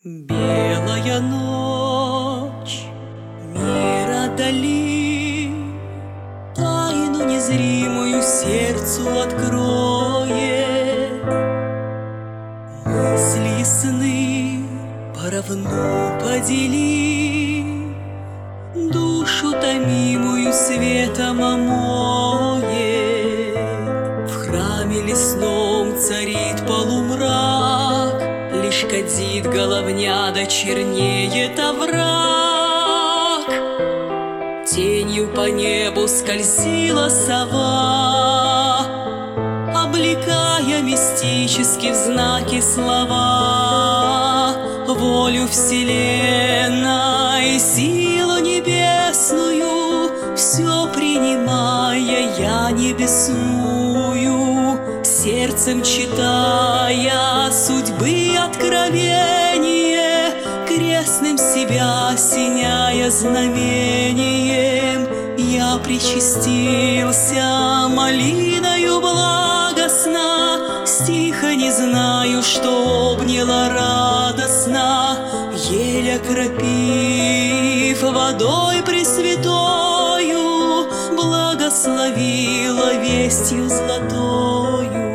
Белая ночь, мира дали, тайну незримую сердцу откроет. Мысли и сны поровну подели, душу томимую светом омоет. В храме лесном царит полумрак, лишь кадит головня, да чернеет овраг. Тенью по небу скользила сова, облекая мистически в знаки слова. Волю вселенной, силу небесную, все принимая я небесную, сердцем читая судьбы откровение, крестным себя осеняя знамением, я причастился малиною благостно, стиха не знаю, что обняла радостно, ель окропив водой пресвятою, благословила вестью золотою.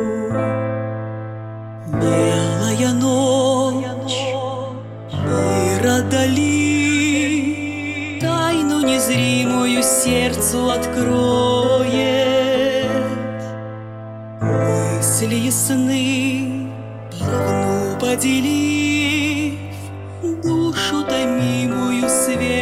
Белая ночь, мира дали, тайну незримую сердцу откроет. Мысли и сны поровну поделив, душу томимую свет